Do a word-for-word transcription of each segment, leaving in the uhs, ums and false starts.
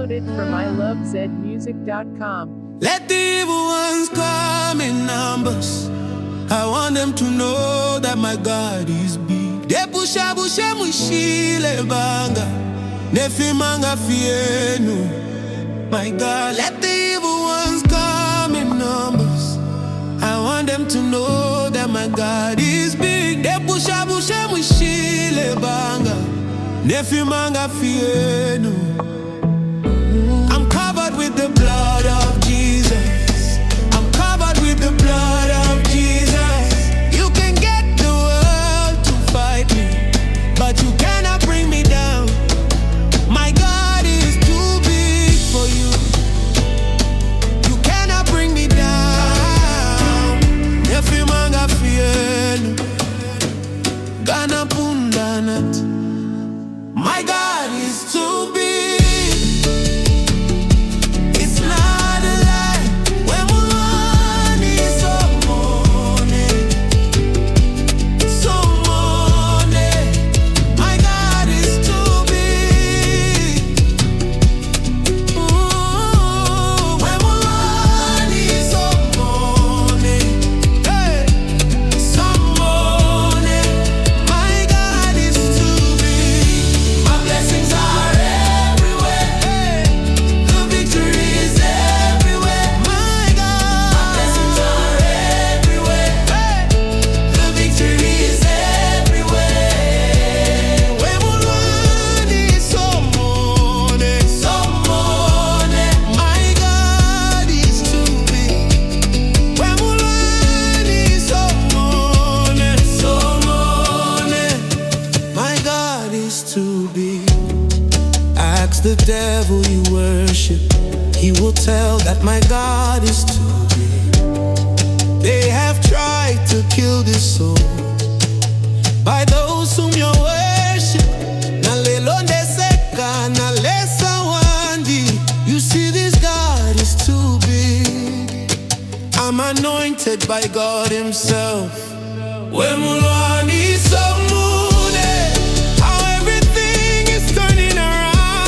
Downloaded from I love zed music dot com. Let the evil ones come in numbers. I want them to know that my God is big. De pusha bushe mushile banga, nefi manga fienu. My God, let the evil ones come in numbers. I want them to know that my God is big. De pusha bushe mushile banga, nefi manga fienu. I'm covered with the blood of Jesus. I'm covered with the blood of Jesus. You can get the world to fight me, but you cannot bring me down. My God is too big for you. You cannot bring me down. Nefi manga fienu, Gana pundanat. My God is too big. Ask the devil you worship, he will tell that my God is too big. They have tried to kill this soul by those whom you worship. Nalelonde seka, nalesa wandi. You see, this God is too big. I'm anointed by God himself. Wemulwani somune, how everything is turning around.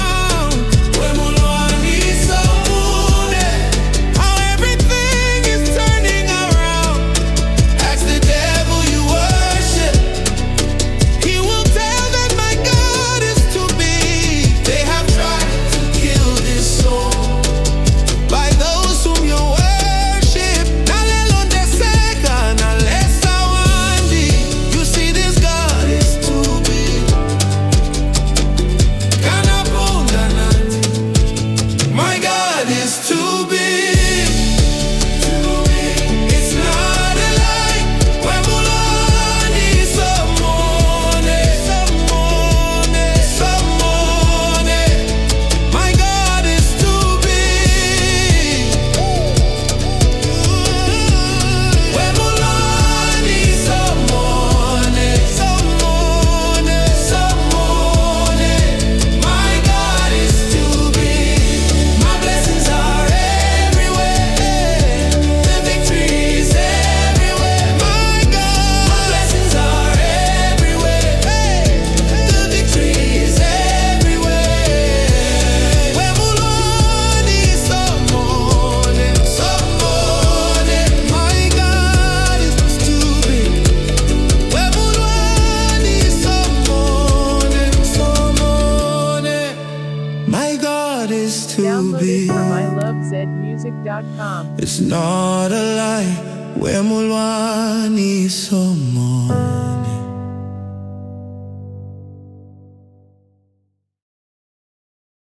Downloaded from I love zed music dot com. It's not a lie, Wemulwani someone.